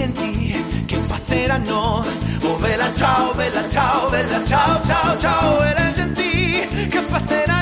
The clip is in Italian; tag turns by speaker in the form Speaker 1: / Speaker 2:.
Speaker 1: gentili che passeranno. Oh bella ciao, bella ciao, bella ciao, ciao, ciao, e le gentili che passeranno.